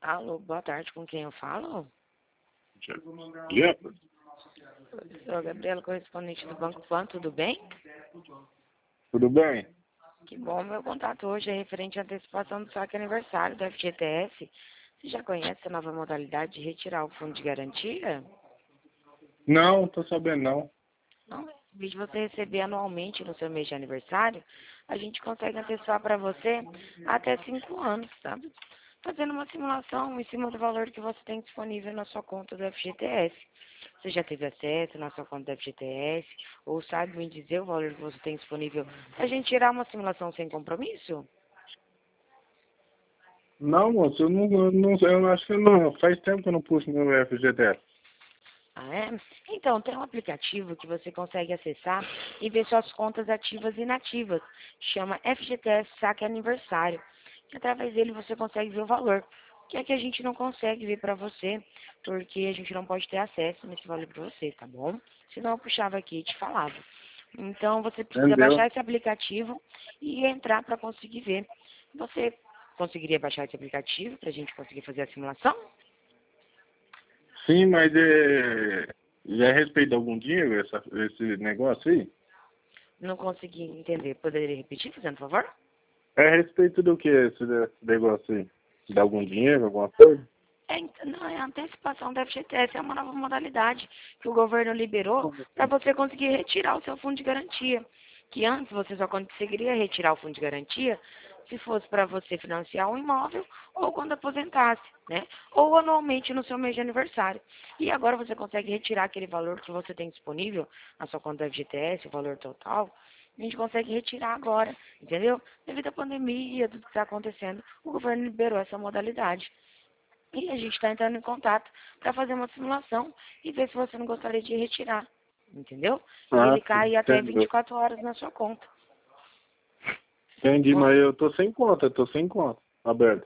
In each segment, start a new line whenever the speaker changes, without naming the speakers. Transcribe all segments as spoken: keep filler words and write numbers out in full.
Alô, boa tarde, com quem eu falo?
Yeah.
Sou a Gabriela, correspondente do Banco Pan, tudo bem?
Tudo bem?
Que bom, meu contato hoje é referente à antecipação do saque aniversário do F G T S. Você já conhece a nova modalidade de retirar o fundo de garantia?
Não, tô sabendo não.
Não, em vez de você receber anualmente no seu mês de aniversário, a gente consegue antecipar para você até cinco anos, sabe? Fazendo uma simulação em cima do valor que você tem disponível na sua conta do F G T S. Você já teve acesso na sua conta do F G T S? Ou sabe me dizer o valor que você tem disponível para a gente tirar uma simulação sem compromisso?
Não, moço, eu não, eu não sei, eu acho que não. Faz tempo que eu não puxo meu F G T S.
Ah, é? Então, tem um aplicativo que você consegue acessar e ver suas contas ativas e inativas. Chama F G T S Saque Aniversário. E através dele você consegue ver o valor. Que é que a gente não consegue ver para você, porque a gente não pode ter acesso nesse valor para você, tá bom? Senão eu puxava aqui e te falava. Então, você precisa
Entendeu?
baixar esse aplicativo e entrar para conseguir ver. Você conseguiria baixar esse aplicativo para a gente conseguir fazer a simulação?
Sim, mas é, já é a respeito de algum dinheiro essa, esse negócio aí?
Não consegui entender. Poderia repetir, fazendo favor?
É a respeito do que esse, esse negócio aí? De algum dinheiro, alguma coisa?
É, então, não, é a antecipação da F G T S, é uma nova modalidade que o governo liberou para você conseguir retirar o seu fundo de garantia. Que antes você só conseguiria retirar o fundo de garantia se fosse para você financiar um imóvel ou quando aposentasse, né? Ou anualmente no seu mês de aniversário. E agora você consegue retirar aquele valor que você tem disponível na sua conta da F G T S, o valor total. A gente consegue retirar agora, entendeu? Devido à pandemia, tudo que está acontecendo, o governo liberou essa modalidade. E a gente está entrando em contato para fazer uma simulação e ver se você não gostaria de retirar, entendeu? E
Ah,
ele
sim,
cai até vinte e
entendeu.
quatro horas na sua conta.
Entendi,
Bom,
mas eu tô sem conta, eu tô sem conta aberta.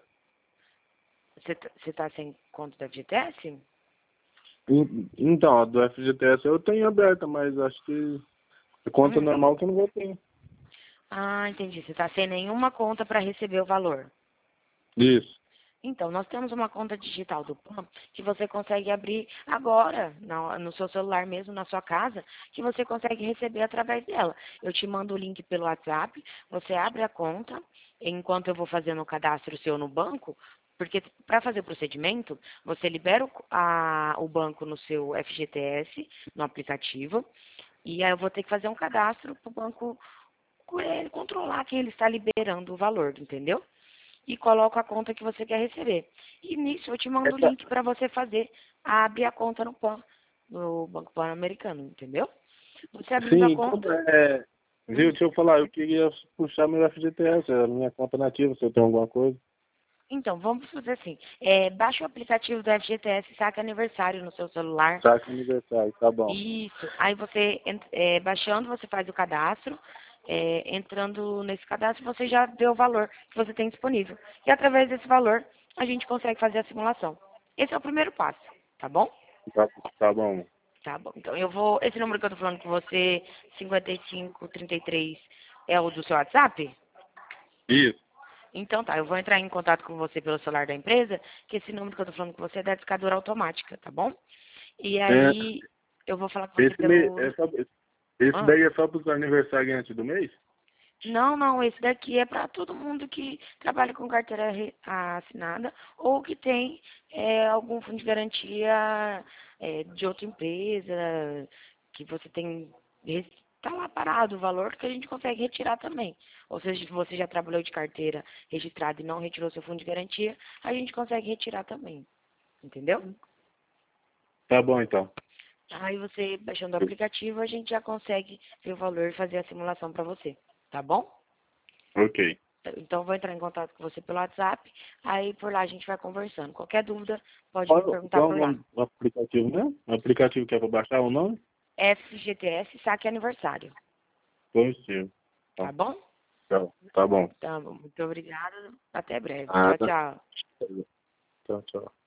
você está sem conta da F G T S?
En- Então, a do F G T S eu tenho aberta, mas acho que a conta
Hum.
normal que eu não vou ter.
Ah, entendi. Você está sem nenhuma conta para receber o valor.
Isso.
Então, nós temos uma conta digital do Pan que você consegue abrir agora, na- no seu celular mesmo, na sua casa, que você consegue receber através dela. Eu te mando o link pelo WhatsApp, você abre a conta, enquanto eu vou fazendo o cadastro seu no banco, porque para fazer o procedimento, você libera o, a- o banco no seu F G T S, no aplicativo, e aí eu vou ter que fazer um cadastro para o banco eh, controlar que ele está liberando o valor, entendeu? E coloco a conta que você quer receber. E nisso eu te mando o
Essa,
link para você fazer, abrir a conta no Pan, no Banco Pan-Americano, entendeu? Você abrindo a
sim, como
conta,
é. Viu,
hum,
deixa eu falar, eu queria puxar meu F G T S, a minha conta nativa, se eu tenho alguma coisa.
então, vamos fazer assim, é, baixa o aplicativo do F G T S Saque Aniversário no seu celular.
Saque aniversário, tá bom.
Isso. Aí você, ent- é, baixando, você faz o cadastro. É, entrando nesse cadastro, você já vê o valor que você tem disponível. E através desse valor, a gente consegue fazer a simulação. Esse é o primeiro passo, tá bom?
Tá, tá bom.
Tá bom. Então eu vou. Esse número que eu tô falando com você, cinquenta e cinco, trinta e três, é o do seu WhatsApp?
Isso.
Então tá, eu vou entrar em contato com você pelo celular da empresa, que esse número que eu tô falando com você é da discadora automática, tá bom? E
É,
aí eu vou falar com você
esse, me,
pelo.
é só, esse
Ah,
daí é só para os aniversariantes do mês?
não, não, esse daqui é para todo mundo que trabalha com carteira re- assinada ou que tem é, algum fundo de garantia é, de outra empresa, que você tem está lá parado o valor que a gente consegue retirar também. Ou seja, se você já trabalhou de carteira registrada e não retirou seu fundo de garantia, a gente consegue retirar também. Entendeu?
Tá bom, então.
Aí você, baixando o aplicativo, a gente já consegue ver o valor e fazer a simulação para você. Tá bom?
Ok.
Então, eu vou entrar em contato com você pelo WhatsApp, aí por lá a gente vai conversando. Qualquer dúvida, pode me
Qual,
perguntar
qual é o
por lá.
nome do aplicativo, né? O aplicativo que é para baixar o nome?
F G T S Saque Aniversário.
Positivo.
Tá
Tá,
bom?
tá, tá bom.
Então, muito obrigada. Até breve.
Ah,
Tchau,
tá.
tchau.
Tchau, tchau.